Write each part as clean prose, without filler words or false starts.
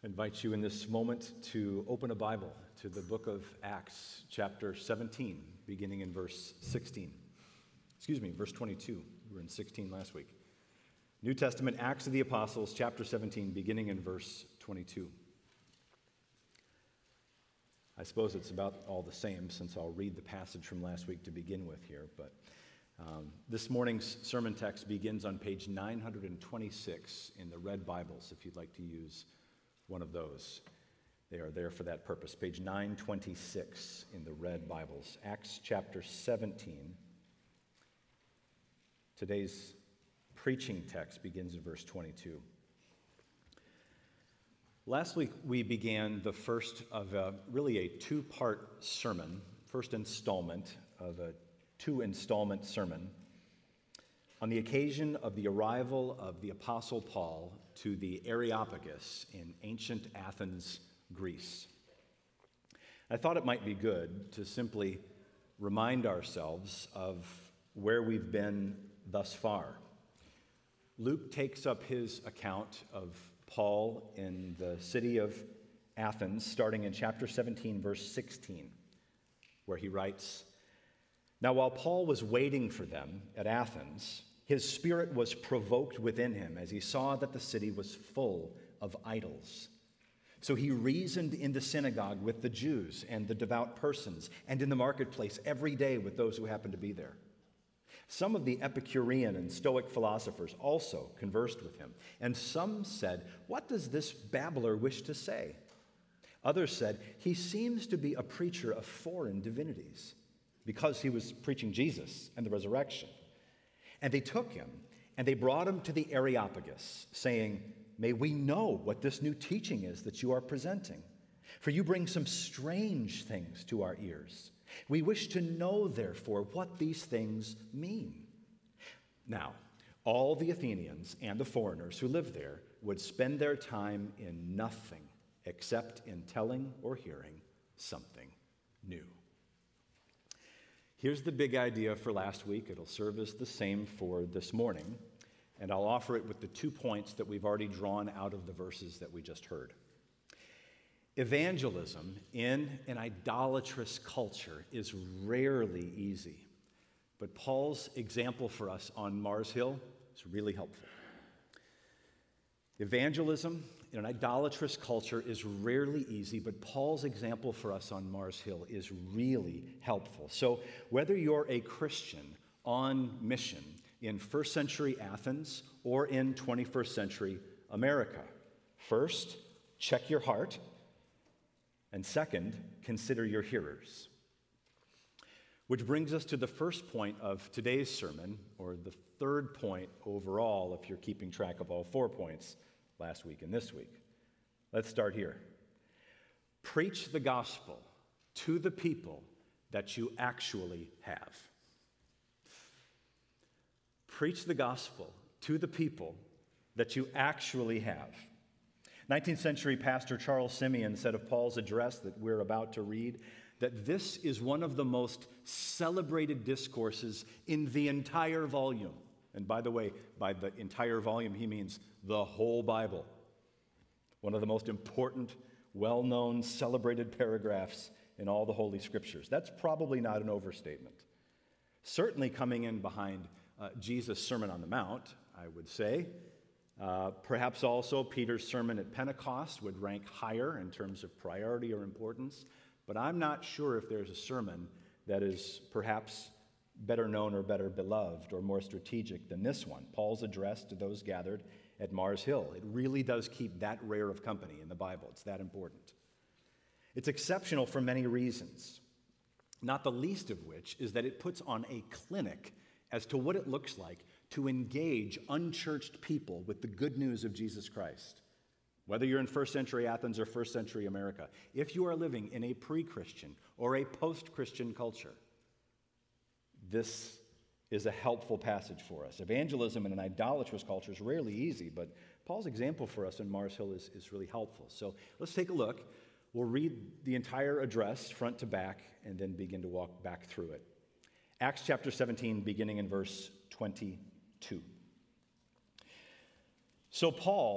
invite you in this moment to open a Bible to the book of Acts, chapter 17, beginning in verse 16. Verse 22. We were in 16 last week. New Testament, Acts of the Apostles, chapter 17, beginning in verse 22. I suppose it's about all the same since I'll read the passage from last week to begin with here, but this morning's sermon text begins on page 926 in the Red Bibles, if you'd like to use one of those. They are there for that purpose. Page 926 in the Red Bibles. Acts chapter 17. Today's preaching text begins in verse 22. Last week we began the first of a two-part sermon, first installment of a two-installment sermon on the occasion of the arrival of the Apostle Paul to the Areopagus in ancient Athens, Greece. I thought it might be good to simply remind ourselves of where we've been thus far. Luke takes up his account of Paul in the city of Athens, starting in chapter 17, verse 16, where he writes, "Now while Paul was waiting for them at Athens, his spirit was provoked within him as he saw that the city was full of idols. So he reasoned in the synagogue with the Jews and the devout persons, and in the marketplace every day with those who happened to be there. Some of the Epicurean and Stoic philosophers also conversed with him, and some said, 'What does this babbler wish to say?' Others said, 'He seems to be a preacher of foreign divinities,' because he was preaching Jesus and the resurrection. And they took him, and they brought him to the Areopagus, saying, 'May we know what this new teaching is that you are presenting? For you bring some strange things to our ears. We wish to know, therefore, what these things mean.' Now, all the Athenians and the foreigners who lived there would spend their time in nothing except in telling or hearing something new." Here's the big idea for last week. It'll serve as the same for this morning, and I'll offer it with the 2 points that we've already drawn out of the verses that we just heard. Evangelism in an idolatrous culture is rarely easy, but Paul's example for us on Mars Hill is really helpful. Evangelism in an idolatrous culture is rarely easy, but Paul's example for us on Mars Hill is really helpful. So whether you're a Christian on mission in first century Athens or in 21st century America, first, check your heart, and second, consider your hearers. Which brings us to the first point of today's sermon, or the third point overall, if you're keeping track of all 4 points last week and this week. Let's start here. Preach the gospel to the people that you actually have. Preach the gospel to the people that you actually have. 19th century pastor Charles Simeon said of Paul's address that we're about to read that this is one of the most celebrated discourses in the entire volume. And by the way, by the entire volume, he means the whole Bible. One of the most important, well-known, celebrated paragraphs in all the Holy Scriptures. That's probably not an overstatement. Certainly coming in behind Jesus' Sermon on the Mount, I would say. Perhaps also Peter's sermon at Pentecost would rank higher in terms of priority or importance. But I'm not sure if there's a sermon that is perhaps better known or better beloved or more strategic than this one, Paul's address to those gathered at Mars Hill. It really does keep that rare of company in the Bible. It's that important. It's exceptional for many reasons, not the least of which is that it puts on a clinic as to what it looks like to engage unchurched people with the good news of Jesus Christ. Whether you're in first century Athens or first century America, if you are living in a pre-Christian or a post-Christian culture, this is a helpful passage for us. Evangelism in an idolatrous culture is rarely easy, but Paul's example for us in Mars Hill is really helpful. So let's take a look. We'll read the entire address front to back and then begin to walk back through it. Acts chapter 17, beginning in verse 22. So Paul,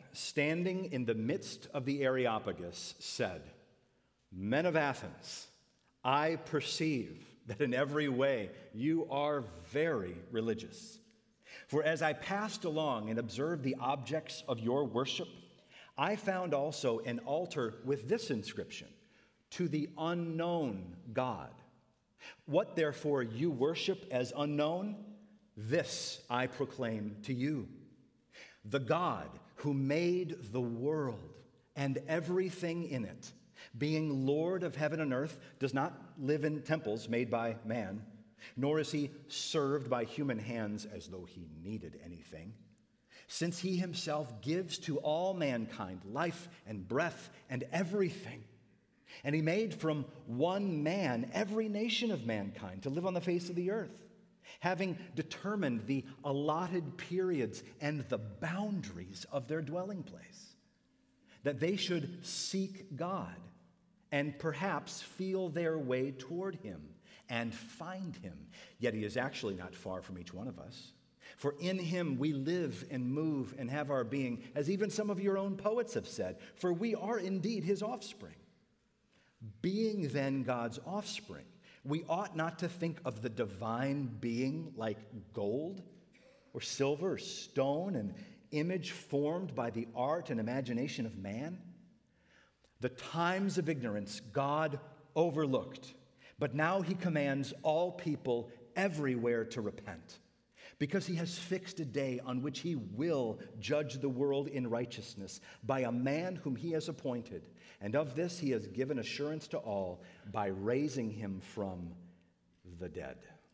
standing in the midst of the Areopagus, said, "Men of Athens, I perceive that in every way you are very religious. For as I passed along and observed the objects of your worship, I found also an altar with this inscription, 'To the unknown God.' What therefore you worship as unknown, this I proclaim to you. The God who made the world and everything in it, being Lord of heaven and earth, does not live in temples made by man, nor is he served by human hands as though he needed anything, since he himself gives to all mankind life and breath and everything. And he made from one man every nation of mankind to live on the face of the earth, having determined the allotted periods and the boundaries of their dwelling place, that they should seek God and perhaps feel their way toward him and find him. Yet he is actually not far from each one of us. For in him we live and move and have our being, as even some of your own poets have said, for we are indeed his offspring. Being then God's offspring, we ought not to think of the divine being like gold or silver or stone, an image formed by the art and imagination of man. The times of ignorance God overlooked, but now he commands all people everywhere to repent, because he has fixed a day on which he will judge the world in righteousness by a man whom he has appointed. And of this he has given assurance to all by raising him from the dead."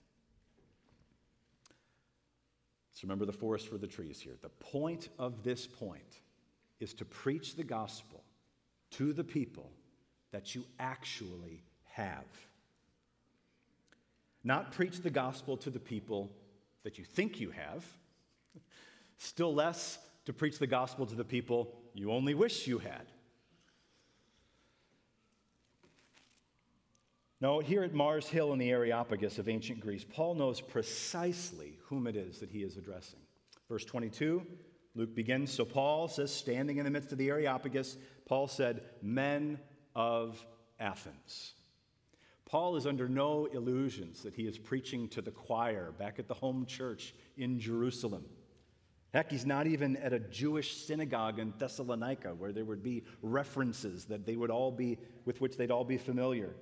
Let's remember the forest for the trees here. The point of this point is to preach the gospel to the people that you actually have. Not preach the gospel to the people that you think you have, still less to preach the gospel to the people you only wish you had. No, here at Mars Hill in the Areopagus of ancient Greece, Paul knows precisely whom it is that he is addressing. Verse 22, Luke begins, "So Paul says, standing in the midst of the Areopagus, Paul said, 'Men of Athens.'" Paul is under no illusions that he is preaching to the choir back at the home church in Jerusalem. Heck, he's not even at a Jewish synagogue in Thessalonica where there would be references that they would all be, with which they'd all be familiar.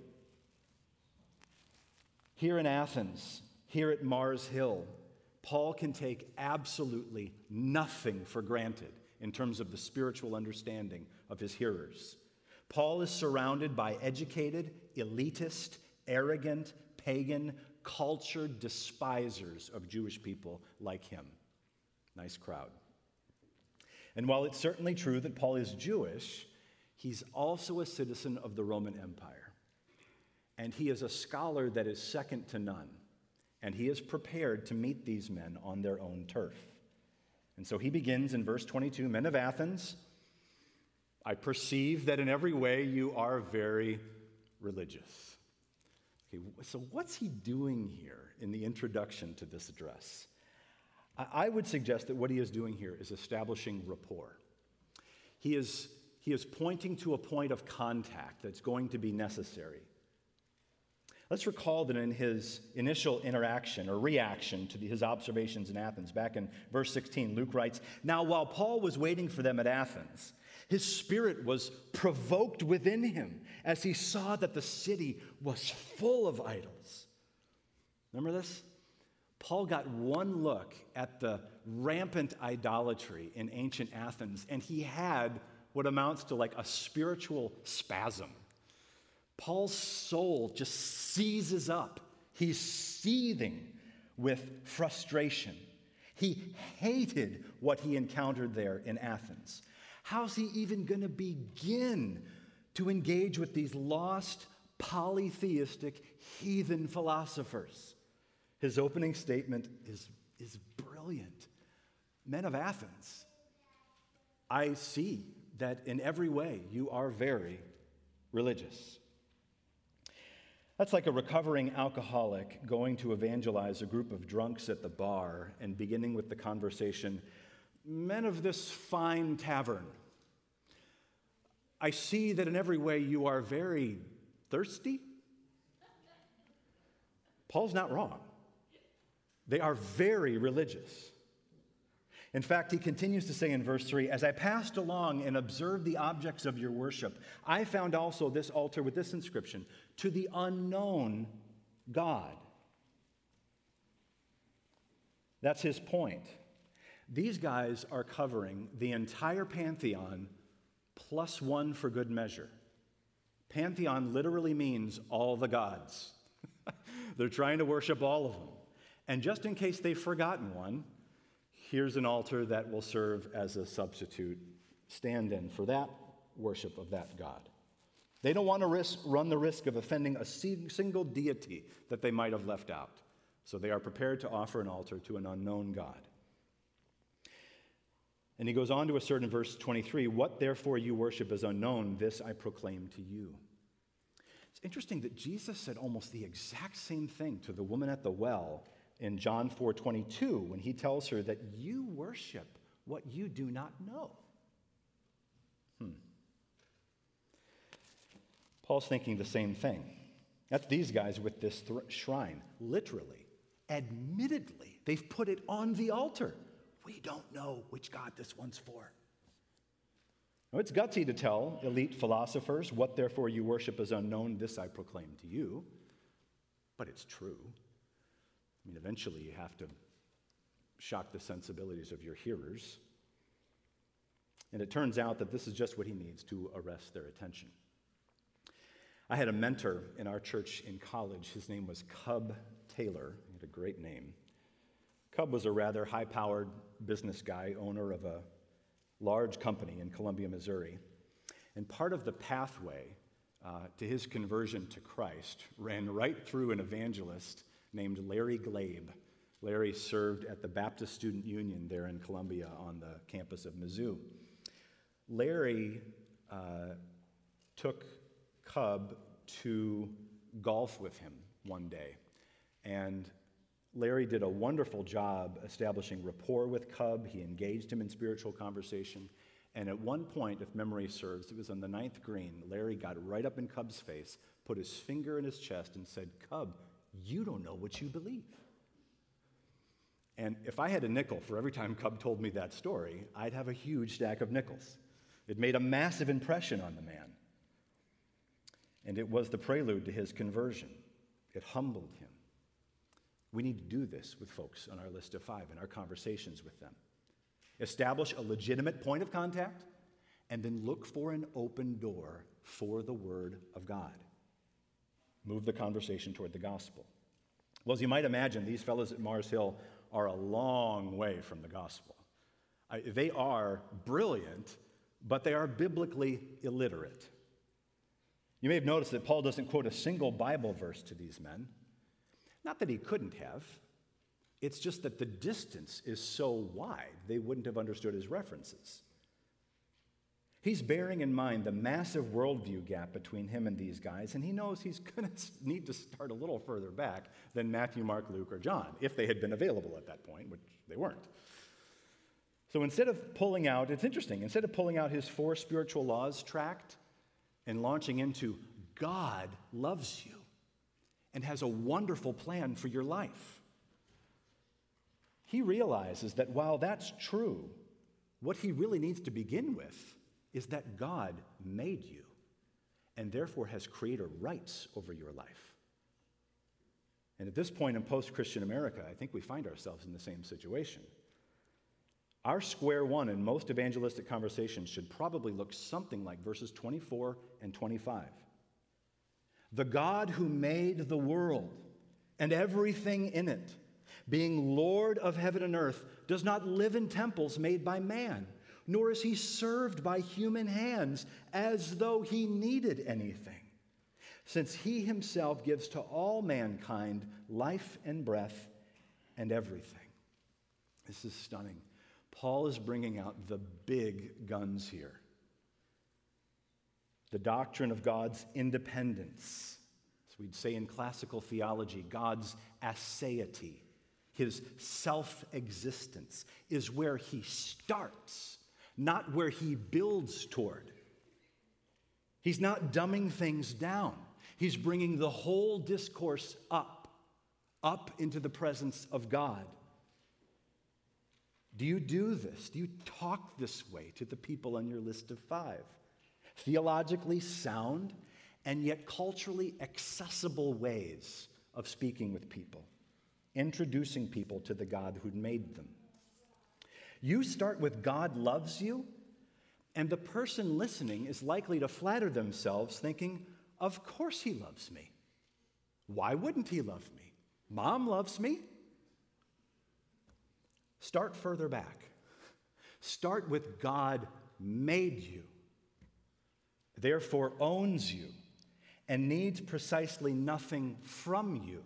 Here in Athens, here at Mars Hill, Paul can take absolutely nothing for granted in terms of the spiritual understanding of his hearers. Paul is surrounded by educated, elitist, arrogant, pagan, cultured despisers of Jewish people like him. Nice crowd. And while it's certainly true that Paul is Jewish, he's also a citizen of the Roman Empire. And he is a scholar that is second to none. And he is prepared to meet these men on their own turf. And so he begins in verse 22, "Men of Athens, I perceive that in every way you are very religious." Okay, so what's he doing here in the introduction to this address? I would suggest that what he is doing here is establishing rapport. He is pointing to a point of contact that's going to be necessary. Let's recall that in his initial interaction or reaction to his observations in Athens, back in verse 16, Luke writes, "Now while Paul was waiting for them at Athens, his spirit was provoked within him as he saw that the city was full of idols." Remember this? Paul got one look at the rampant idolatry in ancient Athens, and he had what amounts to like a spiritual spasm. Paul's soul just seizes up. He's seething with frustration. He hated what he encountered there in Athens. How's he even going to begin to engage with these lost, polytheistic, heathen philosophers? His opening statement is brilliant. "Men of Athens, I see that in every way you are very religious." That's like a recovering alcoholic going to evangelize a group of drunks at the bar and beginning with the conversation, men of this fine tavern, I see that in every way you are very thirsty. Paul's not wrong. They are very religious. In fact, he continues to say in verse 3, as I passed along and observed the objects of your worship, I found also this altar with this inscription, to the unknown God. That's his point. These guys are covering the entire pantheon plus one for good measure. Pantheon literally means all the gods. They're trying to worship all of them. And just in case they've forgotten one, here's an altar that will serve as a substitute stand-in for that worship of that God. They don't want to run the risk of offending a single deity that they might have left out. So they are prepared to offer an altar to an unknown God. And he goes on to assert in verse 23, what therefore you worship as unknown, this I proclaim to you. It's interesting that Jesus said almost the exact same thing to the woman at the well in John 4:22 when he tells her that you worship what you do not know. Paul's thinking the same thing. That's these guys with this shrine. Literally, admittedly, they've put it on the altar. We don't know which God this one's for. Now, it's gutsy to tell elite philosophers, what therefore you worship as unknown, this I proclaim to you. But it's true. I mean, eventually you have to shock the sensibilities of your hearers. And it turns out that this is just what he needs to arrest their attention. I had a mentor in our church in college. His name was Cub Taylor. He had a great name. Cub was a rather high-powered business guy, owner of a large company in Columbia, Missouri. And part of the pathway to his conversion to Christ ran right through an evangelist named Larry Glabe. Larry served at the Baptist Student Union there in Columbia on the campus of Mizzou. Larry took Cub to golf with him one day, and Larry did a wonderful job establishing rapport with Cub. He engaged him in spiritual conversation, and at one point, if memory serves, it was on the 9th green, Larry got right up in Cub's face, put his finger in his chest, and said, Cub, you don't know what you believe. And if I had a nickel for every time Cub told me that story, I'd have a huge stack of nickels. It made a massive impression on the man. And it was the prelude to his conversion. It humbled him. We need to do this with folks on our list of 5 in our conversations with them. Establish a legitimate point of contact, and then look for an open door for the Word of God. Move the conversation toward the gospel. Well, as you might imagine, these fellows at Mars Hill are a long way from the gospel. They are brilliant, but they are biblically illiterate. You may have noticed that Paul doesn't quote a single Bible verse to these men. Not that he couldn't have. It's just that the distance is so wide, they wouldn't have understood his references. He's bearing in mind the massive worldview gap between him and these guys, and he knows he's going to need to start a little further back than Matthew, Mark, Luke, or John, if they had been available at that point, which they weren't. So instead of pulling out, it's interesting, instead of pulling out his 4 spiritual laws tract and launching into God loves you and has a wonderful plan for your life, he realizes that while that's true, what he really needs to begin with is that God made you and therefore has creator rights over your life. And at this point in post-Christian America, I think we find ourselves in the same situation. Our square one in most evangelistic conversations should probably look something like verses 24 and 25. The God who made the world and everything in it, being Lord of heaven and earth, does not live in temples made by man, nor is he served by human hands as though he needed anything, since he himself gives to all mankind life and breath and everything. This is stunning. Paul is bringing out the big guns here. The doctrine of God's independence, as we'd say in classical theology, God's aseity, his self-existence, is where he starts, not where he builds toward. He's not dumbing things down. He's bringing the whole discourse up into the presence of God. Do you do this? Do you talk this way to the people on your list of 5? Theologically sound and yet culturally accessible ways of speaking with people, introducing people to the God who made them. You start with God loves you, and the person listening is likely to flatter themselves thinking, of course he loves me. Why wouldn't he love me? Mom loves me. Start further back. Start with God made you, therefore owns you, and needs precisely nothing from you.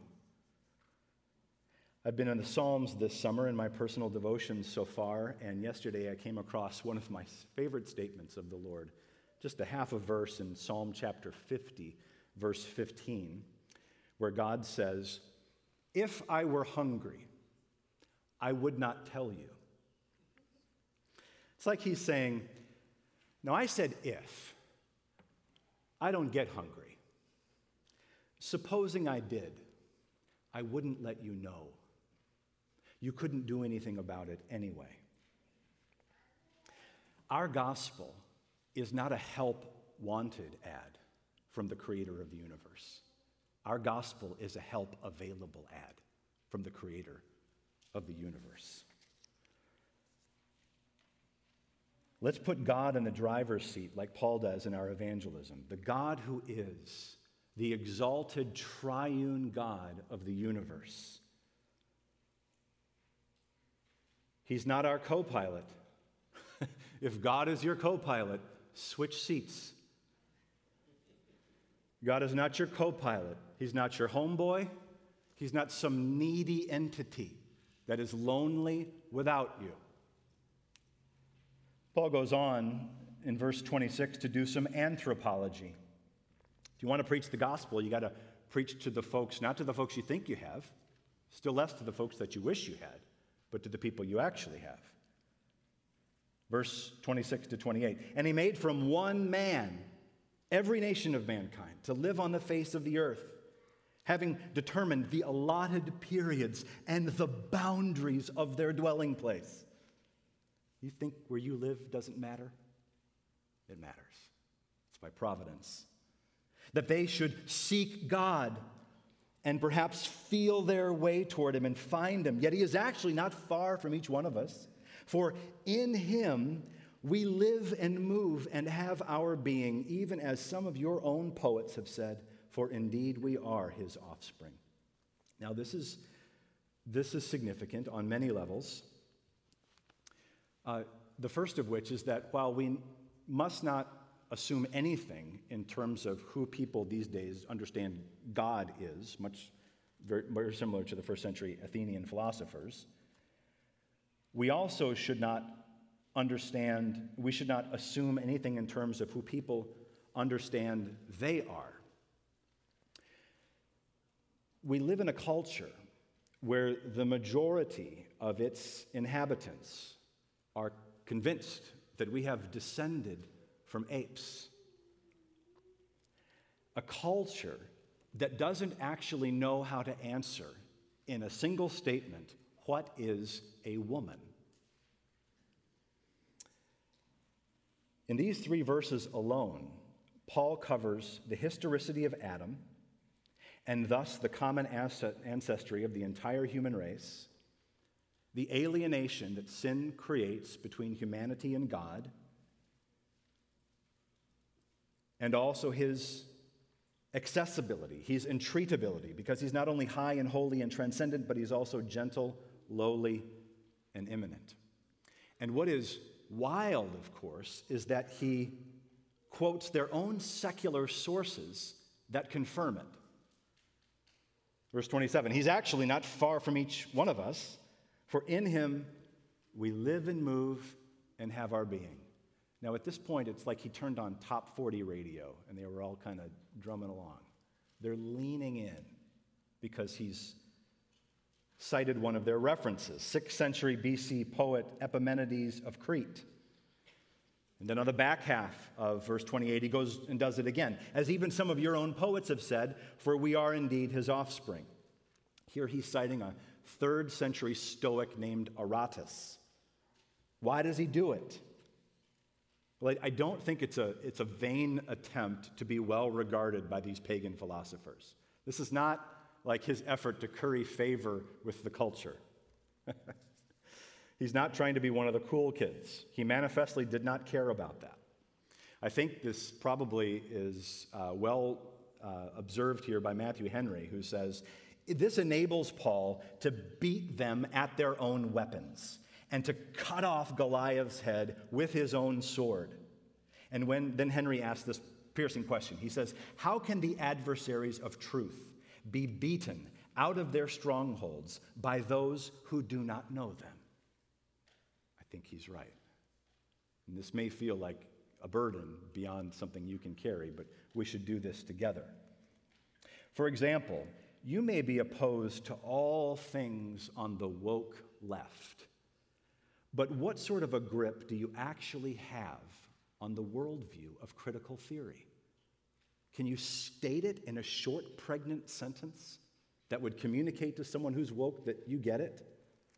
I've been in the Psalms this summer in my personal devotions so far, and yesterday I came across one of my favorite statements of the Lord, just a half a verse in Psalm chapter 50, verse 15, where God says, "If I were hungry, I would not tell you." It's like he's saying, now I said if. I don't get hungry. Supposing I did, I wouldn't let you know. You couldn't do anything about it anyway. Our gospel is not a help wanted ad from the creator of the universe. Our gospel is a help available ad from the creator of the universe. Let's put God in the driver's seat like Paul does in our evangelism. The God who is the exalted triune God of the universe. He's not our co-pilot. If God is your co-pilot, switch seats. God is not your co-pilot. He's not your homeboy. He's not some needy entity that is lonely without you. Paul goes on in verse 26 to do some anthropology. If you want to preach the gospel, you got to preach to the folks, not to the folks you think you have, still less to the folks that you wish you had, but to the people you actually have. Verse 26 to 28. And he made from one man every nation of mankind to live on the face of the earth, having determined the allotted periods and the boundaries of their dwelling place. You think where you live doesn't matter? It matters. It's by providence. That they should seek God and perhaps feel their way toward him and find him. Yet he is actually not far from each one of us. For in him we live and move and have our being, even as some of your own poets have said, for indeed we are his offspring. Now this is significant on many levels. The first of which is that while we must not assume anything in terms of who people these days understand God is, very, very similar to the first century Athenian philosophers, we also should not assume anything in terms of who people understand they are. We live in a culture where the majority of its inhabitants are convinced that we have descended from apes. A culture that doesn't actually know how to answer in a single statement, what is a woman? In these 3 verses alone, Paul covers the historicity of Adam, and thus the common ancestry of the entire human race, the alienation that sin creates between humanity and God, and also his accessibility, his entreatability, because he's not only high and holy and transcendent, but he's also gentle, lowly, and immanent. And what is wild, of course, is that he quotes their own secular sources that confirm it. Verse 27, he's actually not far from each one of us, for in him we live and move and have our being. Now, at this point, it's like he turned on Top 40 radio, and they were all kind of drumming along. They're leaning in because he's cited one of their references, 6th century BC poet Epimenides of Crete. And then on the back half of verse 28, he goes and does it again. As even some of your own poets have said, for we are indeed his offspring. Here he's citing a 3rd century Stoic named Aratus. Why does he do it? Well, I don't think it's a vain attempt to be well regarded by these pagan philosophers. This is not like his effort to curry favor with the culture. He's not trying to be one of the cool kids. He manifestly did not care about that. I think this probably is observed here by Matthew Henry, who says, this enables Paul to beat them at their own weapons and to cut off Goliath's head with his own sword. And then Henry asks this piercing question. He says, how can the adversaries of truth be beaten out of their strongholds by those who do not know them? I think he's right. And this may feel like a burden beyond something you can carry, but we should do this together. For example, you may be opposed to all things on the woke left, but what sort of a grip do you actually have on the worldview of critical theory? Can you state it in a short, pregnant sentence that would communicate to someone who's woke that you get it?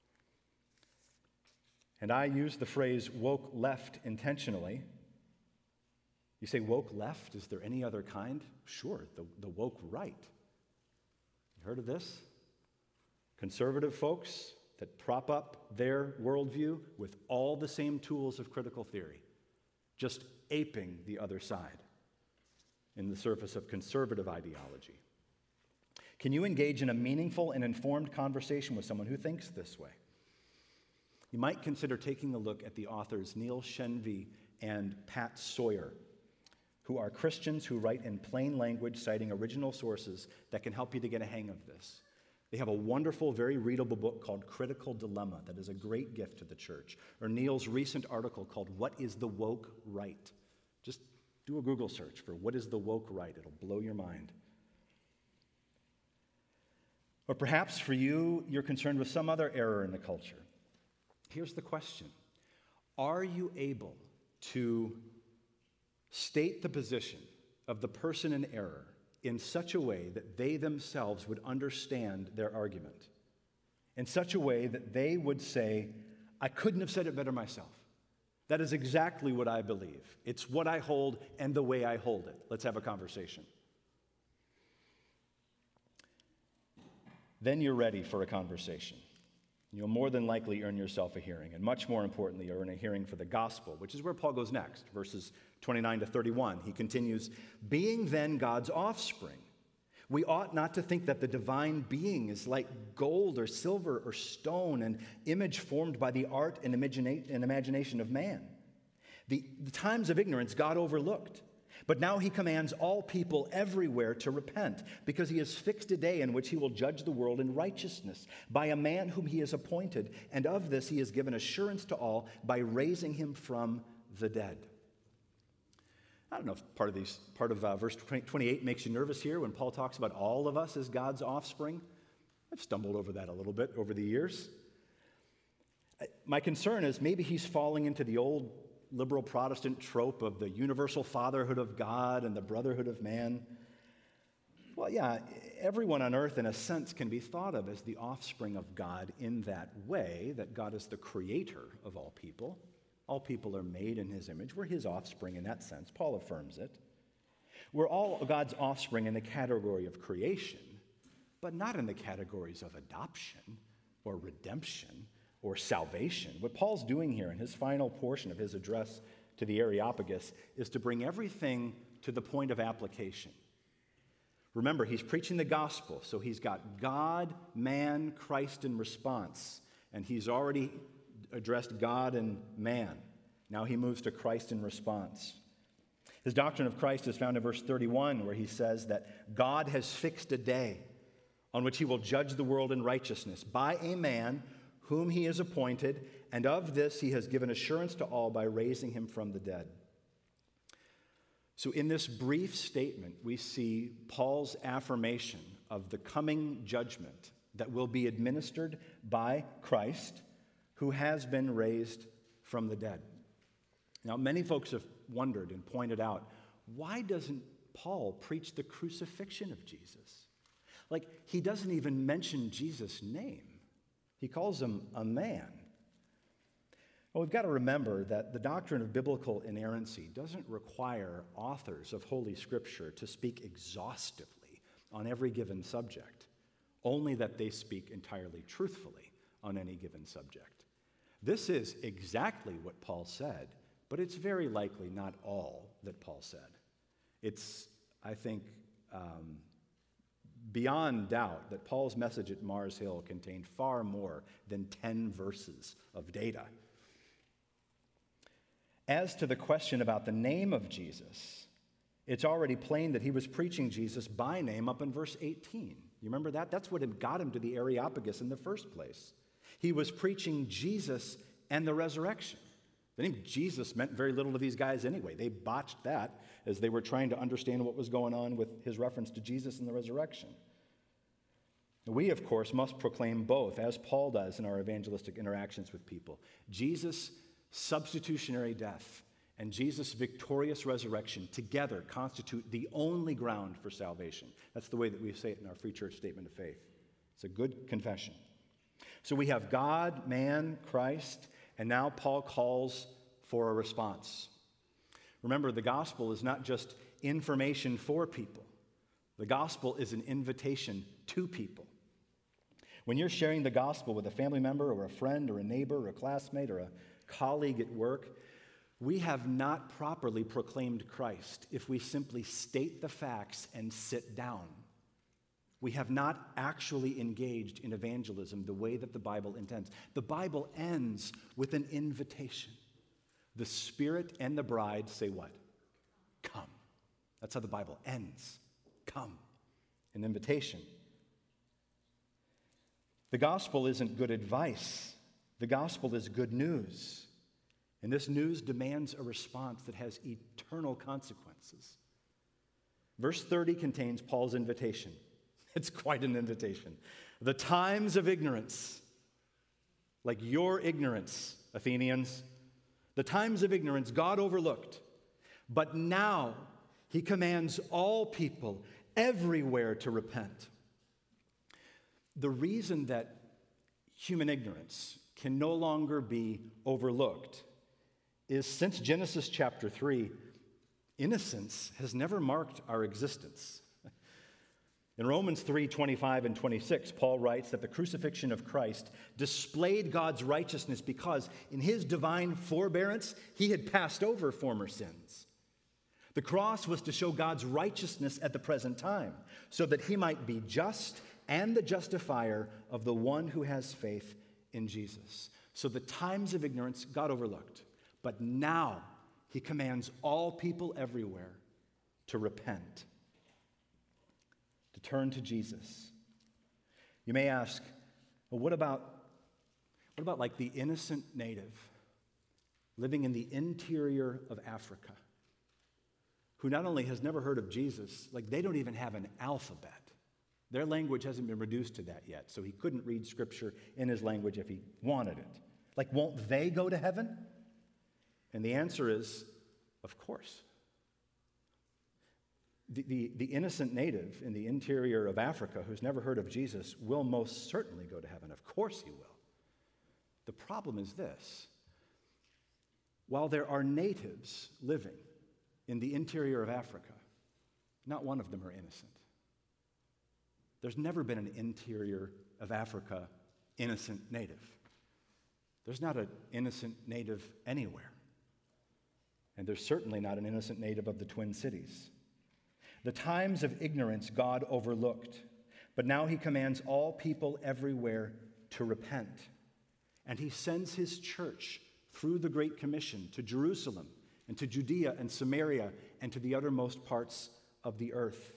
And I use the phrase woke left intentionally. You say woke left? Is there any other kind? Sure, the woke right. You heard of this? Conservative folks that prop up their worldview with all the same tools of critical theory, just aping the other side in the surface of conservative ideology. Can you engage in a meaningful and informed conversation with someone who thinks this way? You might consider taking a look at the authors Neil Shenvi and Pat Sawyer, who are Christians who write in plain language, citing original sources that can help you to get a hang of this. They have a wonderful, very readable book called Critical Dilemma that is a great gift to the church. Or Neil's recent article called What is the Woke Right? Just do a Google search for what is the woke right. It'll blow your mind. Or perhaps for you, you're concerned with some other error in the culture. Here's the question. Are you able to state the position of the person in error in such a way that they themselves would understand their argument? In such a way that they would say, I couldn't have said it better myself. That is exactly what I believe. It's what I hold and the way I hold it. Let's have a conversation. Then you're ready for a conversation. You'll more than likely earn yourself a hearing, and much more importantly, earn a hearing for the gospel, which is where Paul goes next, verses 29 to 31. He continues, being then God's offspring, we ought not to think that the divine being is like gold or silver or stone, an image formed by the art and imagination of man. The times of ignorance God overlooked, but now he commands all people everywhere to repent, because he has fixed a day in which he will judge the world in righteousness by a man whom he has appointed, and of this he has given assurance to all by raising him from the dead. I don't know if part of verse 28 makes you nervous here when Paul talks about all of us as God's offspring. I've stumbled over that a little bit over the years. My concern is maybe he's falling into the old liberal Protestant trope of the universal fatherhood of God and the brotherhood of man. Well, yeah, everyone on earth in a sense can be thought of as the offspring of God in that way, that God is the creator of all people. All people are made in his image. We're his offspring in that sense. Paul affirms it. We're all God's offspring in the category of creation, but not in the categories of adoption or redemption or salvation. What Paul's doing here in his final portion of his address to the Areopagus is to bring everything to the point of application. Remember, he's preaching the gospel, so he's got God, man, Christ in response, and he's already addressed God and man. Now he moves to Christ in response. His doctrine of Christ is found in verse 31, where he says that God has fixed a day on which he will judge the world in righteousness by a man whom he has appointed, and of this he has given assurance to all by raising him from the dead. So in this brief statement, we see Paul's affirmation of the coming judgment that will be administered by Christ, who has been raised from the dead. Now, many folks have wondered and pointed out, why doesn't Paul preach the crucifixion of Jesus? Like, he doesn't even mention Jesus' name. He calls him a man. Well, we've got to remember that the doctrine of biblical inerrancy doesn't require authors of Holy Scripture to speak exhaustively on every given subject, only that they speak entirely truthfully on any given subject. This is exactly what Paul said, but it's very likely not all that Paul said. It's, I think, beyond doubt that Paul's message at Mars Hill contained far more than 10 verses of data. As to the question about the name of Jesus, it's already plain that he was preaching Jesus by name up in verse 18. You remember that? That's what got him to the Areopagus in the first place. He was preaching Jesus and the resurrection. The name Jesus meant very little to these guys anyway. They botched that as they were trying to understand what was going on with his reference to Jesus and the resurrection. We, of course, must proclaim both, as Paul does in our evangelistic interactions with people. Jesus' substitutionary death and Jesus' victorious resurrection together constitute the only ground for salvation. That's the way that we say it in our Free Church Statement of Faith. It's a good confession. So we have God, man, Christ, and now Paul calls for a response. Remember, the gospel is not just information for people. The gospel is an invitation to people. When you're sharing the gospel with a family member or a friend or a neighbor or a classmate or a colleague at work, we have not properly proclaimed Christ if we simply state the facts and sit down. We have not actually engaged in evangelism the way that the Bible intends. The Bible ends with an invitation. The Spirit and the bride say what? Come. That's how the Bible ends. Come. An invitation. The gospel isn't good advice. The gospel is good news. And this news demands a response that has eternal consequences. Verse 30 contains Paul's invitation. It's quite an invitation. The times of ignorance, like your ignorance, Athenians, the times of ignorance God overlooked, but now he commands all people everywhere to repent. The reason that human ignorance can no longer be overlooked is since Genesis chapter 3, innocence has never marked our existence. In Romans 3:25 and 26, Paul writes that the crucifixion of Christ displayed God's righteousness because in his divine forbearance, he had passed over former sins. The cross was to show God's righteousness at the present time, so that he might be just and the justifier of the one who has faith in Jesus. So the times of ignorance God overlooked, but now he commands all people everywhere to repent, to turn to Jesus. You may ask, well, what about like the innocent native living in the interior of Africa, who not only has never heard of Jesus, like they don't even have an alphabet. Their language hasn't been reduced to that yet, so he couldn't read Scripture in his language if he wanted it. Like, won't they go to heaven? And the answer is, of course. The innocent native in the interior of Africa who's never heard of Jesus will most certainly go to heaven. Of course he will. The problem is this. While there are natives living in the interior of Africa, not one of them are innocent. There's never been an interior of Africa innocent native. There's not an innocent native anywhere. And there's certainly not an innocent native of the Twin Cities. The times of ignorance God overlooked, but now he commands all people everywhere to repent. And he sends his church through the Great Commission to Jerusalem and to Judea and Samaria and to the uttermost parts of the earth.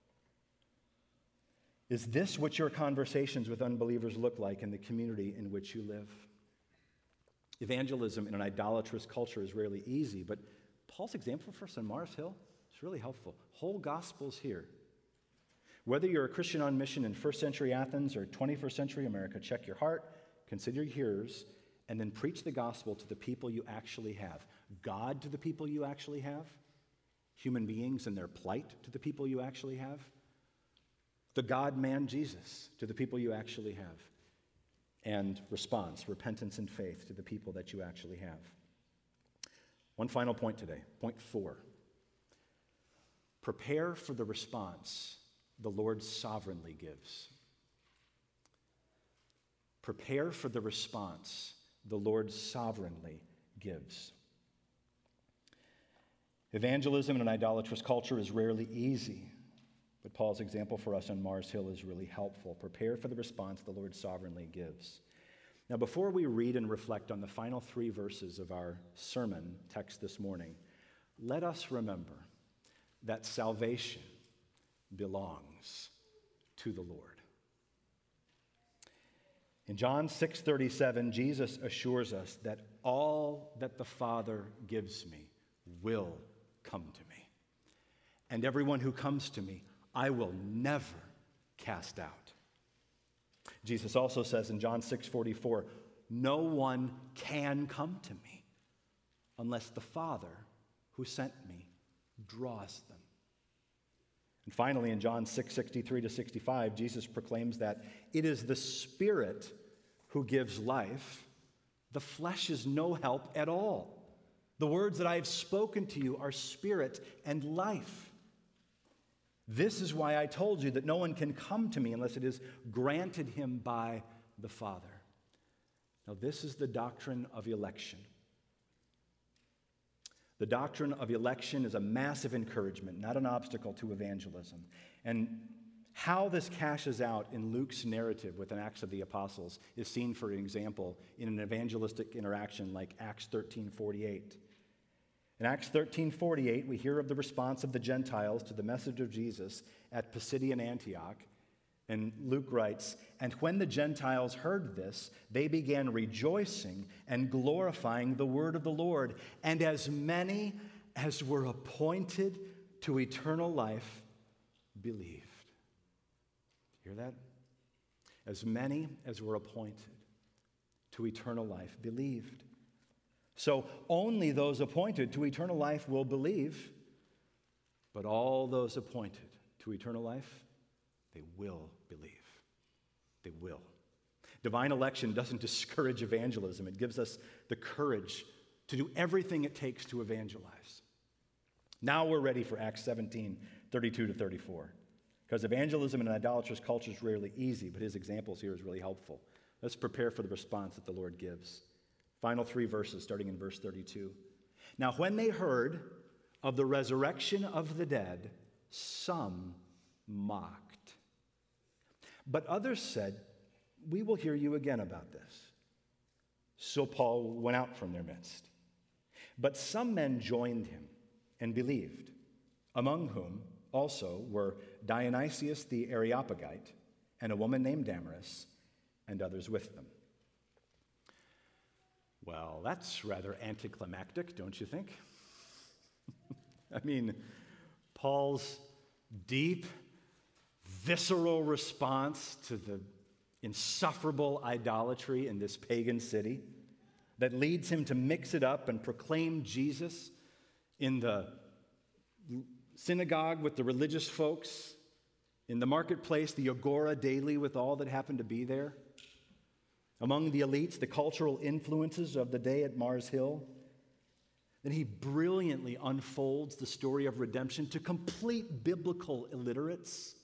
Is this what your conversations with unbelievers look like in the community in which you live? Evangelism in an idolatrous culture is rarely easy, but Paul's example for us on Mars Hill is really helpful. Whole gospels here. Whether you're a Christian on mission in first century Athens or 21st century America, check your heart, consider your hearers, and then preach the gospel to the people you actually have. God to the people you actually have, human beings and their plight to the people you actually have, the God-man Jesus to the people you actually have, and response, repentance and faith to the people that you actually have. One final point today, point 4. Prepare for the response the Lord sovereignly gives. Prepare for the response the Lord sovereignly gives. Evangelism in an idolatrous culture is rarely easy, but Paul's example for us on Mars Hill is really helpful. Prepare for the response the Lord sovereignly gives. Now, before we read and reflect on the final 3 verses of our sermon text this morning, let us remember that salvation belongs to the Lord. In John 6:37, Jesus assures us that all that the Father gives me will come to me. And everyone who comes to me, I will never cast out. Jesus also says in John 6:44, no one can come to me unless the Father who sent me draws them. And finally, in John 6:63-65, Jesus proclaims that it is the Spirit who gives life. The flesh is no help at all. The words that I have spoken to you are spirit and life. This is why I told you that no one can come to me unless it is granted him by the Father. Now, this is the doctrine of election. The doctrine of election is a massive encouragement, not an obstacle to evangelism. And how this cashes out in Luke's narrative within Acts of the Apostles is seen, for example, in an evangelistic interaction like Acts 13:48. In Acts 13:48, we hear of the response of the Gentiles to the message of Jesus at Pisidian Antioch. And Luke writes, and when the Gentiles heard this, they began rejoicing and glorifying the word of the Lord. And as many as were appointed to eternal life believed. Hear that? As many as were appointed to eternal life believed. So only those appointed to eternal life will believe, but all those appointed to eternal life, they will believe. They will. Divine election doesn't discourage evangelism. It gives us the courage to do everything it takes to evangelize. Now we're ready for Acts 17:32-34. Because evangelism in an idolatrous culture is rarely easy, but his examples here is really helpful. Let's prepare for the response that the Lord gives. Final 3 verses, starting in verse 32. Now when they heard of the resurrection of the dead, some mocked. But others said, we will hear you again about this. So Paul went out from their midst. But some men joined him and believed, among whom also were Dionysius the Areopagite and a woman named Damaris and others with them. Well, that's rather anticlimactic, don't you think? I mean, Paul's deep, visceral response to the insufferable idolatry in this pagan city that leads him to mix it up and proclaim Jesus in the synagogue with the religious folks, in the marketplace, the agora daily with all that happened to be there, among the elites, the cultural influences of the day at Mars Hill. Then he brilliantly unfolds the story of redemption to complete biblical illiterates.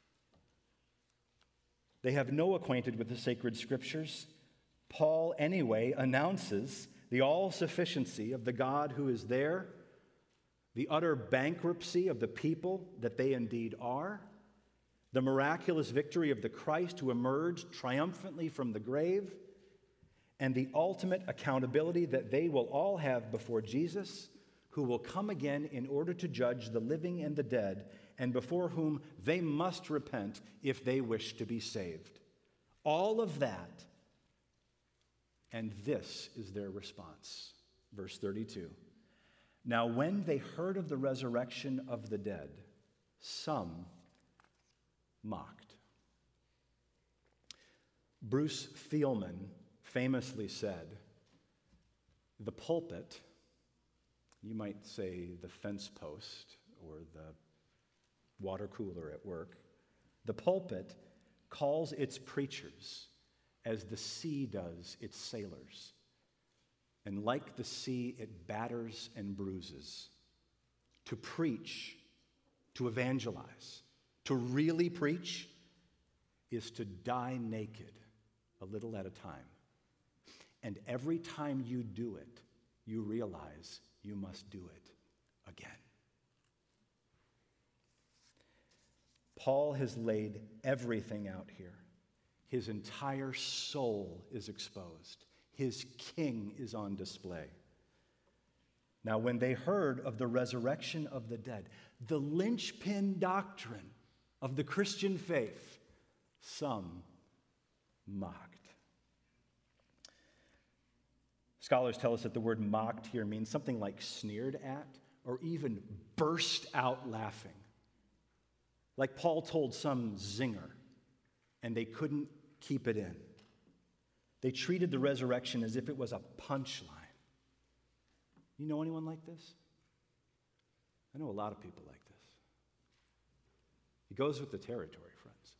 They have no acquaintance with the sacred scriptures. Paul, anyway, announces the all-sufficiency of the God who is there, the utter bankruptcy of the people that they indeed are, the miraculous victory of the Christ who emerged triumphantly from the grave, and the ultimate accountability that they will all have before Jesus, who will come again in order to judge the living and the dead, and before whom they must repent if they wish to be saved. All of that, and this is their response. Verse 32. Now when they heard of the resurrection of the dead, some mocked. Bruce Thielman famously said, "The pulpit," you might say the fence post or the water cooler at work, "the pulpit calls its preachers as the sea does its sailors. And like the sea, it batters and bruises. To preach, to evangelize, to really preach is to die naked a little at a time. And every time you do it, you realize you must do it again." Paul has laid everything out here. His entire soul is exposed. His king is on display. Now, when they heard of the resurrection of the dead, the linchpin doctrine of the Christian faith, some mocked. Scholars tell us that the word mocked here means something like sneered at or even burst out laughing. Like Paul told some zinger, and they couldn't keep it in. They treated the resurrection as if it was a punchline. You know anyone like this? I know a lot of people like this. It goes with the territory, friends.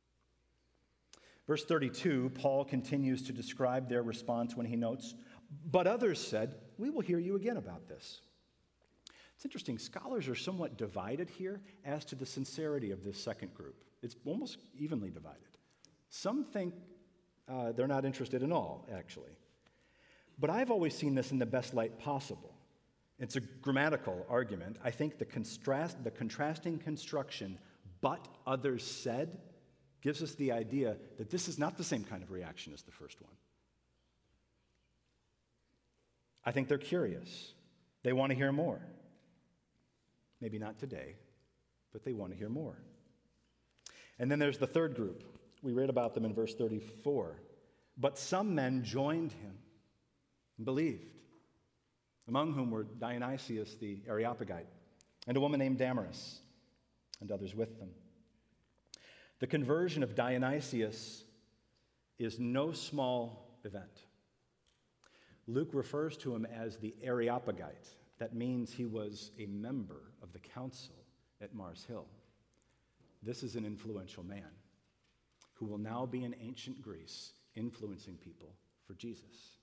Verse 32, Paul continues to describe their response when he notes, "But others said, 'We will hear you again about this.'" It's interesting, scholars are somewhat divided here as to the sincerity of this second group. It's almost evenly divided. Some think they're not interested at all, actually. But I've always seen this in the best light possible. It's a grammatical argument. I think the contrasting construction, "but others said," gives us the idea that this is not the same kind of reaction as the first one. I think they're curious. They want to hear more. Maybe not today, but they want to hear more. And then there's the third group. We read about them in verse 34. "But some men joined him and believed, among whom were Dionysius the Areopagite and a woman named Damaris, and others with them." The conversion of Dionysius is no small event. Luke refers to him as the Areopagite. That means he was a member of the council at Mars Hill. This is an influential man who will now be in ancient Greece influencing people for Jesus.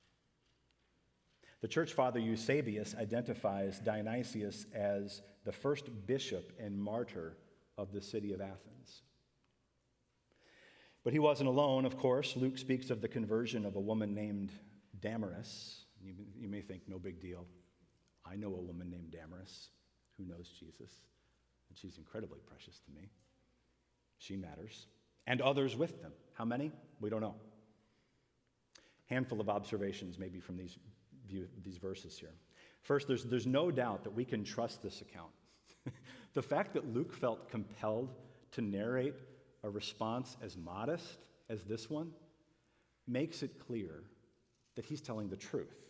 The church father Eusebius identifies Dionysius as the first bishop and martyr of the city of Athens. But he wasn't alone, of course. Luke speaks of the conversion of a woman named Damaris. You may think, no big deal. I know a woman named Damaris who knows Jesus, and she's incredibly precious to me. She matters. And others with them. How many? We don't know. Handful of observations maybe from these verses here. First, there's no doubt that we can trust this account. The fact that Luke felt compelled to narrate a response as modest as this one makes it clear that he's telling the truth.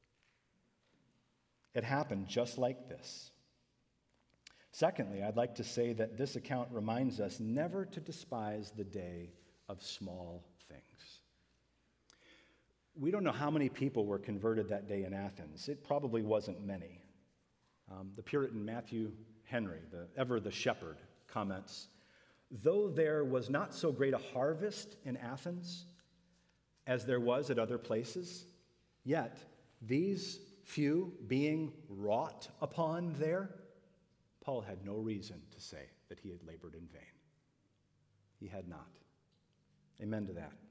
It happened just like this. Secondly, I'd like to say that this account reminds us never to despise the day of small things. We don't know how many people were converted that day in Athens. It probably wasn't many. The Puritan Matthew Henry, the shepherd, comments, "Though there was not so great a harvest in Athens as there was at other places, yet these few being wrought upon there, Paul had no reason to say that he had labored in vain." He had not. Amen to that.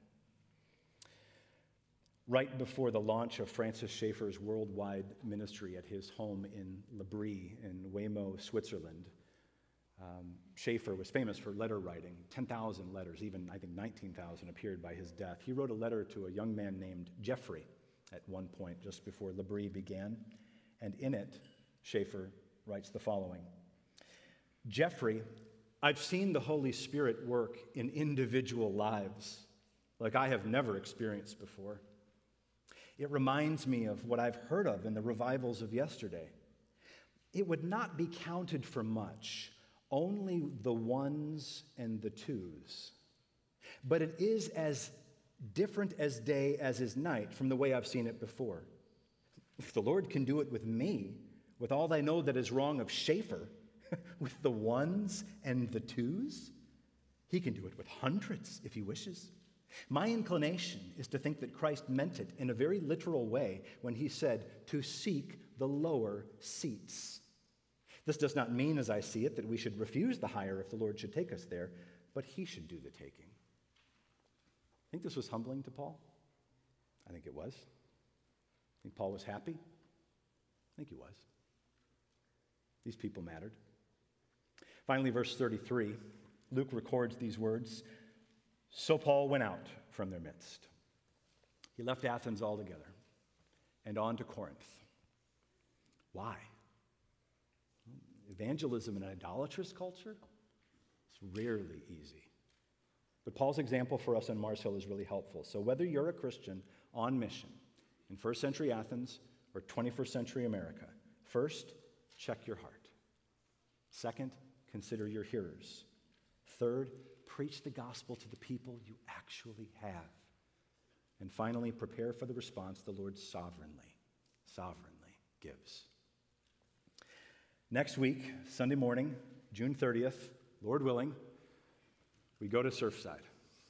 Right before the launch of Francis Schaeffer's worldwide ministry at his home in L'Abri in Weymouth, Switzerland, Schaeffer was famous for letter writing. 10,000 letters, even I think 19,000 appeared by his death. He wrote a letter to a young man named Geoffrey at one point just before L'Abri began, and in it, Schaeffer writes the following: "Geoffrey, I've seen the Holy Spirit work in individual lives like I have never experienced before. It reminds me of what I've heard of in the revivals of yesterday. It would not be counted for much, only the ones and the twos. But it is as different as day as is night from the way I've seen it before. If the Lord can do it with me, with all I know that is wrong of Schaefer, with the ones and the twos, he can do it with hundreds if he wishes. My inclination is to think that Christ meant it in a very literal way when he said to seek the lower seats. This does not mean, as I see it, that we should refuse the higher if the Lord should take us there, but he should do the taking. Think this was humbling to Paul? I think it was. Think Paul was happy? I think he was. These people mattered. Finally, verse 33, Luke records these words. So Paul went out from their midst. He left Athens altogether and on to Corinth. Why? Evangelism in an idolatrous culture? It's rarely easy. But Paul's example for us in Mars Hill is really helpful. So whether you're a Christian on mission in first century Athens or 21st century America, first, check your heart. Second, consider your hearers. Third, preach the gospel to the people you actually have. And finally, prepare for the response the Lord sovereignly gives. Next week, Sunday morning, June 30th, Lord willing, we go to Surfside.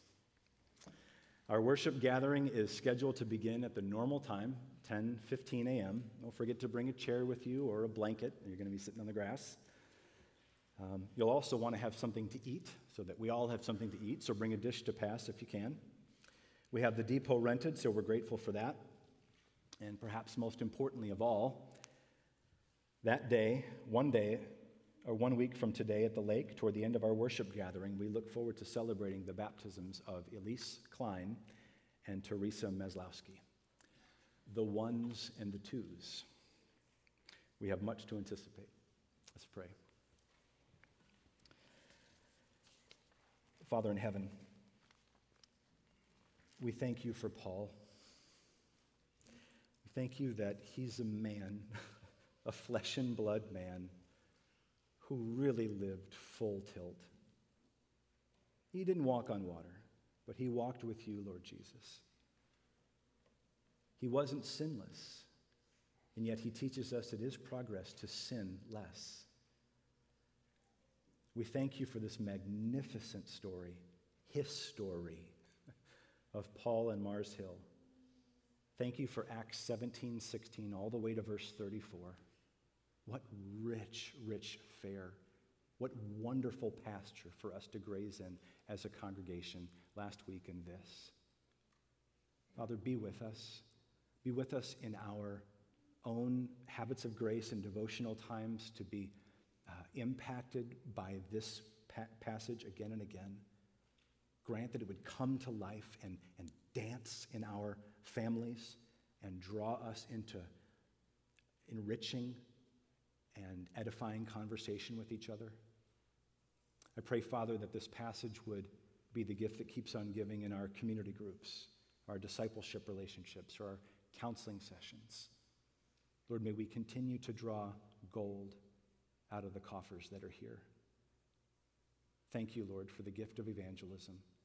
Our worship gathering is scheduled to begin at the normal time, 10:15 a.m. Don't forget to bring a chair with you or a blanket. You're going to be sitting on the grass. You'll also want to have something to eat so that we all have something to eat, so bring a dish to pass if you can. We have the depot rented, so we're grateful for that. And perhaps most importantly of all, that day, 1 week from today at the lake, toward the end of our worship gathering, we look forward to celebrating the baptisms of Elise Klein and Teresa Meslowski, the ones and the twos. We have much to anticipate. Let's pray. Father in heaven, we thank you for Paul. We thank you that he's a man, a flesh and blood man, who really lived full tilt. He didn't walk on water, but he walked with you, Lord Jesus. He wasn't sinless, and yet he teaches us it is progress to sin less. We thank you for this magnificent story, his story, of Paul and Mars Hill. Thank you for Acts 17:16 all the way to verse 34. What rich, rich fare. What wonderful pasture for us to graze in as a congregation last week in this. Father, be with us. Be with us in our own habits of grace and devotional times to be impacted by this passage again and again. Grant that it would come to life and dance in our families and draw us into enriching and edifying conversation with each other. I pray, Father, that this passage would be the gift that keeps on giving in our community groups, our discipleship relationships, or our counseling sessions. Lord, may we continue to draw gold out of the coffers that are here. Thank you, Lord, for the gift of evangelism.